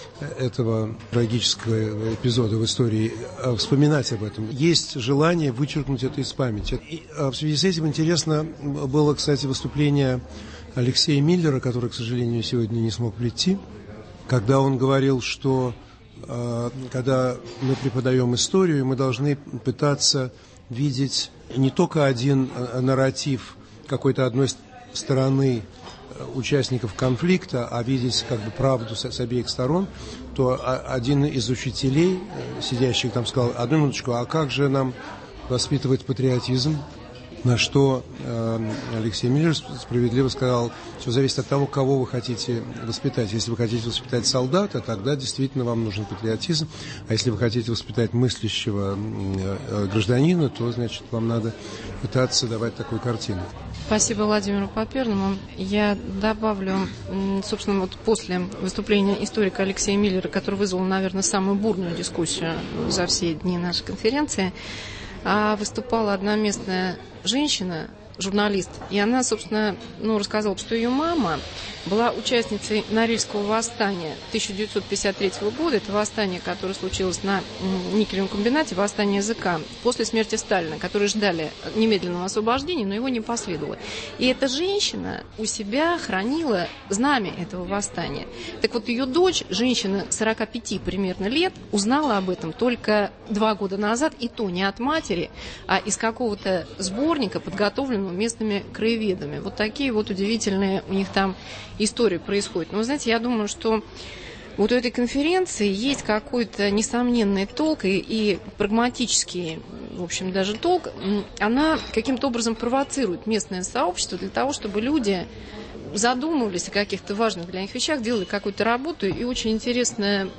этого трагического эпизода в истории вспоминать об этом. Есть желание вычеркнуть это из памяти. И в связи с этим интересно было, кстати, выступление Алексея Миллера, который, к сожалению, сегодня не смог прийти, когда он говорил, что когда мы преподаем историю, мы должны пытаться видеть не только один нарратив какой-то одной стороны участников конфликта, а видеть как бы правду с обеих сторон, то один из учителей, сидящих там, сказал, одну минуточку, а как же нам воспитывать патриотизм? На что Алексей Миллер справедливо сказал, все зависит от того, кого вы хотите воспитать. Если вы хотите воспитать солдата, тогда действительно вам нужен патриотизм. А если вы хотите воспитать мыслящего гражданина, то, значит, вам надо пытаться давать такую картину. Спасибо Владимиру Поперному. Я добавлю, собственно, вот после выступления историка Алексея Миллера, который вызвал, наверное, самую бурную дискуссию за все дни нашей конференции, выступала одна местная женщина, журналист, и она, собственно, рассказала, что ее мама была участницей Норильского восстания 1953 года. Это восстание, которое случилось на никелевом комбинате, восстание языка, после смерти Сталина, которые ждали немедленного освобождения, но его не последовало. И эта женщина у себя хранила знамя этого восстания. Так вот, ее дочь, женщина 45 примерно лет, узнала об этом только 2 года назад, и то не от матери, а из какого-то сборника, подготовленного местными краеведами. Вот такие вот удивительные у них там истории происходят. Но, вы знаете, я думаю, что вот у этой конференции есть какой-то несомненный толк и прагматический, в общем, даже толк. Она каким-то образом провоцирует местное сообщество для того, чтобы люди задумывались о каких-то важных для них вещах, делали какую-то работу. И очень интересная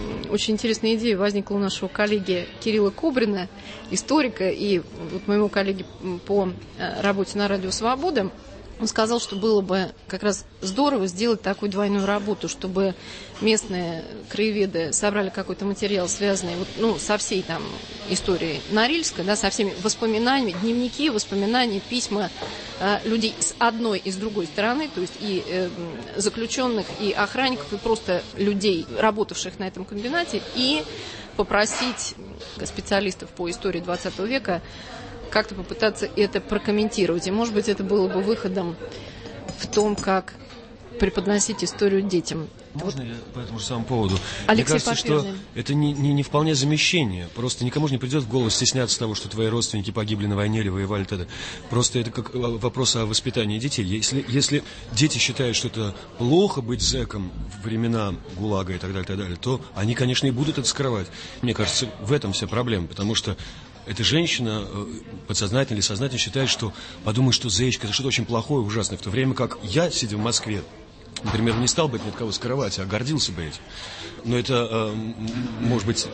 идея возникла у нашего коллеги Кирилла Кобрина, историка, и вот моему коллеге по работе на Радио Свобода. Он сказал, что было бы как раз здорово сделать такую двойную работу, чтобы местные краеведы собрали какой-то материал, связанный со всей там историей Норильска, да, со всеми воспоминаниями, дневники, воспоминания, письма людей с одной и с другой стороны, то есть и заключенных, и охранников, и просто людей, работавших на этом комбинате, и попросить специалистов по истории 20 века как-то попытаться это прокомментировать. И, может быть, это было бы выходом в том, как преподносить историю детям. Можно я по этому же самому поводу? Алексей Мне кажется, Попирный. что это не вполне замещение. Просто никому же не придет в голову стесняться того, что твои родственники погибли на войне или воевали тогда. Просто это как вопрос о воспитании детей. Если дети считают, что это плохо быть зэком в времена ГУЛАГа и так далее, то они, конечно, и будут это скрывать. Мне кажется, в этом вся проблема, потому что эта женщина подсознательно или сознательно считает, что подумает, что зэчка это что-то очень плохое, ужасное, в то время как я, сидя в Москве, например, не стал бы ни от кого скрывать, а гордился бы этим. Но это, может быть,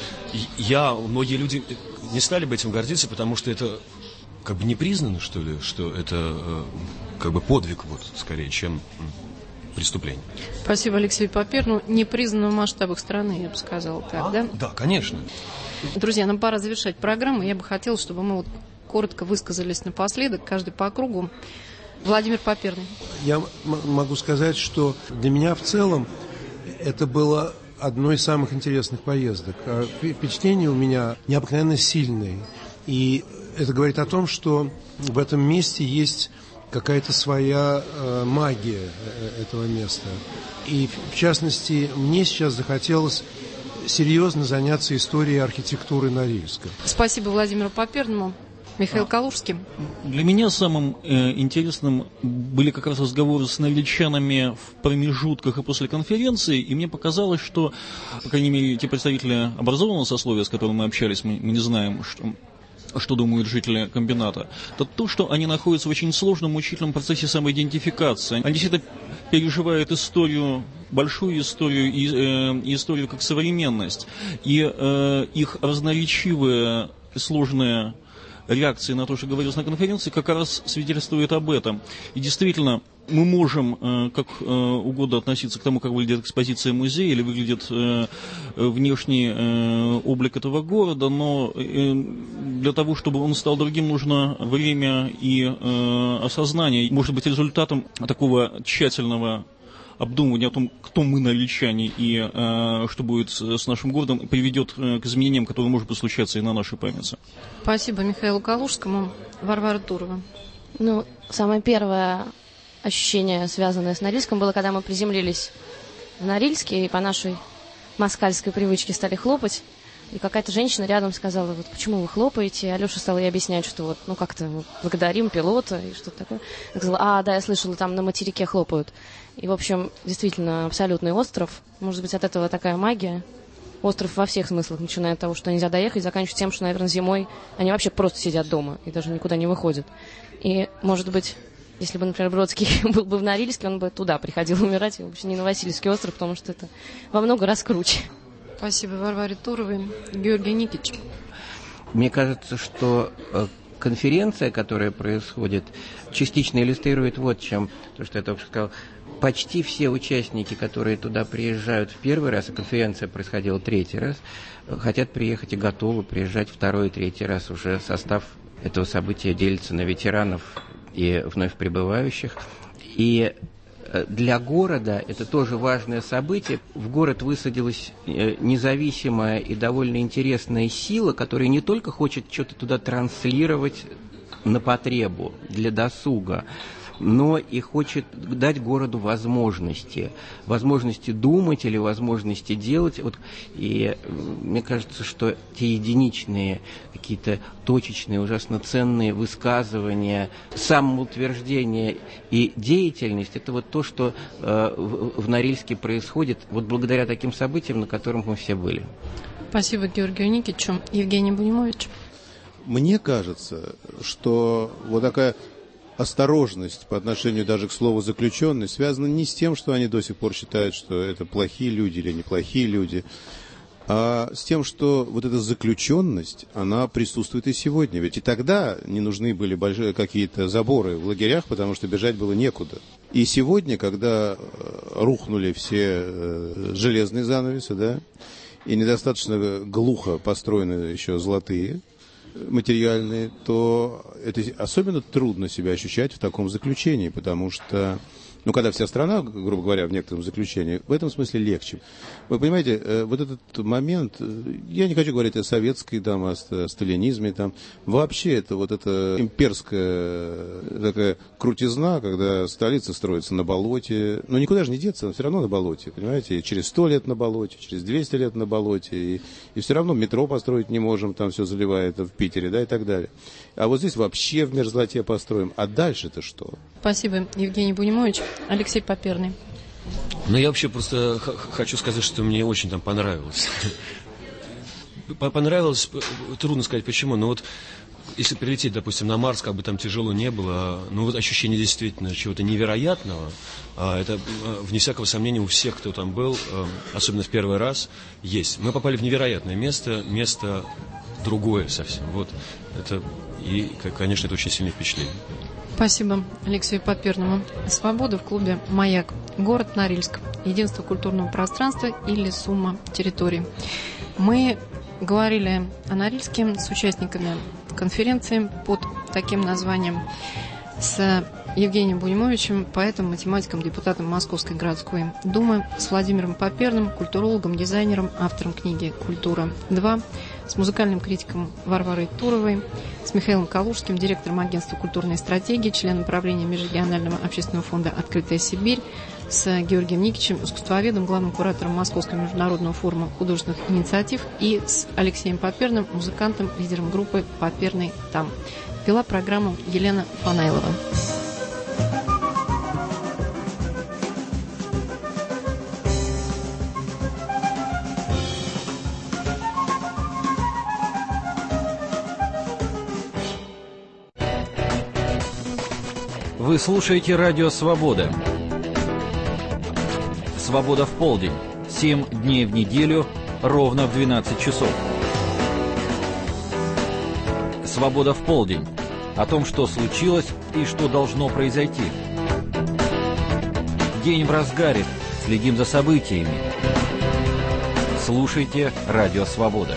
многие люди не стали бы этим гордиться, потому что это как бы не признано, что ли, что это как бы подвиг, вот, скорее, чем преступление. Спасибо, Алексей Попирный. Не признано в масштабах страны, я бы сказала так, да? Да, конечно. Друзья, нам пора завершать программу. Я бы хотела, чтобы мы коротко высказались напоследок, каждый по кругу. Владимир Попирный. Я могу сказать, что для меня в целом это было одной из самых интересных поездок. Впечатления у меня необыкновенно сильные. И это говорит о том, что в этом месте есть какая-то своя магия этого места. И, в частности, мне сейчас захотелось серьезно заняться историей архитектуры Норильска. Спасибо Владимиру Попирному. Михаил Калужский. Для меня самым интересным были как раз разговоры с норильчанами в промежутках и после конференции, и мне показалось, что, по крайней мере, те представители образованного сословия, с которыми мы общались, мы не знаем, что думают жители комбината, то, что они находятся в очень сложном мучительном процессе самоидентификации. Они действительно переживают историю, большую историю и историю как современность. И их разноречивые сложные реакции на то, что говорилось на конференции, как раз свидетельствует об этом. И действительно, мы можем как угодно относиться к тому, как выглядит экспозиция музея или выглядит внешний облик этого города, но для того, чтобы он стал другим, нужно время и осознание. Может быть, результатом такого тщательного обдумывание о том, кто мы, норильчане, и что будет с нашим городом, приведет к изменениям, которые, может быть, случаться и на нашей памяти. Спасибо Михаилу Калужскому. Варвара Турова. Самое первое ощущение, связанное с Норильском, было, когда мы приземлились в Норильске и по нашей москальской привычке стали хлопать. И какая-то женщина рядом сказала, почему вы хлопаете? Алеша стал ей объяснять, что как-то благодарим пилота и что-то такое. Я сказала, да, я слышала, там на материке хлопают. И, в общем, действительно, абсолютный остров. Может быть, от этого такая магия. Остров во всех смыслах, начиная от того, что нельзя доехать, заканчивая тем, что, наверное, зимой они вообще просто сидят дома и даже никуда не выходят. И, может быть, если бы, например, Бродский был бы в Норильске, он бы туда приходил умирать, и вообще не на Васильевский остров, потому что это во много раз круче. Спасибо Варваре Туровой. Георгий Никитич. Мне кажется, что конференция, которая происходит, частично иллюстрирует вот чем, то, что я только что сказал. Почти все участники, которые туда приезжают в первый раз, а конференция происходила третий раз, хотят приехать и готовы приезжать второй и третий раз. Уже состав этого события делится на ветеранов и вновь прибывающих. И для города это тоже важное событие. В город высадилась независимая и довольно интересная сила, которая не только хочет что-то туда транслировать на потребу для досуга, но и хочет дать городу возможности думать или возможности делать. И мне кажется, что те единичные, какие-то точечные, ужасно ценные высказывания, самоутверждение и деятельность, это то, что в Норильске происходит, благодаря таким событиям, на которых мы все были. Спасибо Георгию Никитичу. Евгений Бунимович. Мне кажется, что такая осторожность по отношению даже к слову «заключенный» связана не с тем, что они до сих пор считают, что это плохие люди или неплохие люди, а с тем, что эта заключенность, она присутствует и сегодня. Ведь и тогда не нужны были большие какие-то заборы в лагерях, потому что бежать было некуда. И сегодня, когда рухнули все железные занавесы, и недостаточно глухо построены еще золотые, материальные, то это особенно трудно себя ощущать в таком заключении, потому что, когда вся страна, грубо говоря, в некотором заключении, в этом смысле легче. Вы понимаете, вот этот момент, я не хочу говорить о советской, о сталинизме, вообще это вот эта имперская такая крутизна, когда столица строится на болоте, но никуда же не деться, все равно на болоте, понимаете, через 100 лет на болоте, через 200 лет на болоте, и все равно метро построить не можем, там все заливает в Питере, и так далее. А вот здесь вообще в мерзлоте построим. А дальше-то что? Спасибо, Евгений Бунимович. Алексей Поперный. Я вообще просто хочу сказать, что мне очень там понравилось. Понравилось, трудно сказать почему, но вот если прилететь, допустим, на Марс, как бы там тяжело не было, вот ощущение действительно чего-то невероятного, это, вне всякого сомнения, у всех, кто там был, особенно в первый раз, есть. Мы попали в невероятное место другое совсем. Вот это, и, конечно, это очень сильное впечатление. Спасибо Алексею Поперному. «Свобода» в клубе «Маяк». Город Норильск. Единство культурного пространства или сумма территорий. Мы говорили о Норильске с участниками конференции под таким названием, с Евгением Бунимовичем, поэтом, математиком, депутатом Московской городской думы, с Владимиром Поперным, культурологом, дизайнером, автором книги «Культура-2», с музыкальным критиком Варварой Туровой, с Михаилом Калужским, директором агентства культурной стратегии, членом правления Межрегионального общественного фонда «Открытая Сибирь», с Георгием Никитичем, искусствоведом, главным куратором Московского международного форума художественных инициатив, и с Алексеем Поперным, музыкантом, лидером группы «Поперный там». Вела программу Елена Фанайлова. Вы слушаете радио «Свобода». «Свобода в полдень». 7 дней в неделю, ровно в 12 часов. «Свобода в полдень». О том, что случилось и что должно произойти. День в разгаре. Следим за событиями. Слушайте радио «Свобода».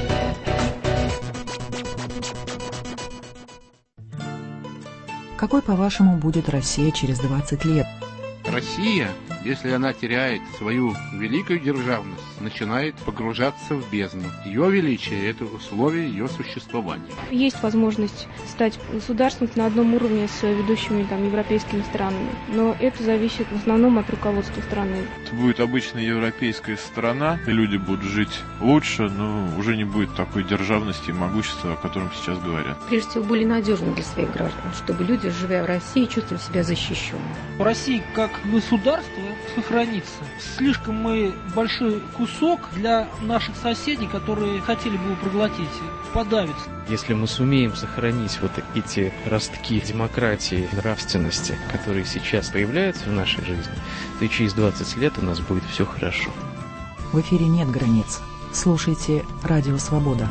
Какой, по-вашему, будет Россия через 20 лет? Россия, если она теряет свою великую державность, начинает погружаться в бездну. Ее величие – это условие ее существования. Есть возможность стать государством на одном уровне с ведущими европейскими странами, но это зависит в основном от руководства страны. Это будет обычная европейская страна, и люди будут жить лучше, но уже не будет такой державности и могущества, о котором сейчас говорят. Прежде всего, были надежны для своих граждан, чтобы люди, живя в России, чувствовали себя защищенными. Россия как государство сохранится. Слишком мы большой кусок для наших соседей, которые хотели бы его проглотить, подавиться. Если мы сумеем сохранить вот эти ростки демократии, нравственности, которые сейчас появляются в нашей жизни, то и через 20 лет у нас будет все хорошо. В эфире нет границ. Слушайте радио «Свобода».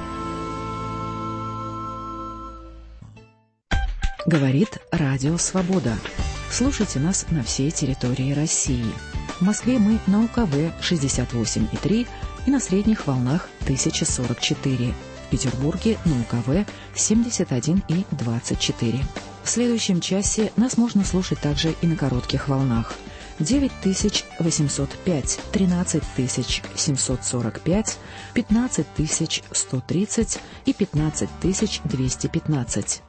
Говорит радио «Свобода». Слушайте нас на всей территории России. В Москве мы на УКВ 68,3 и на средних волнах 1044. В Петербурге на УКВ 71,24. В следующем часе нас можно слушать также и на коротких волнах. 9805, 13745, 15130 и 15215.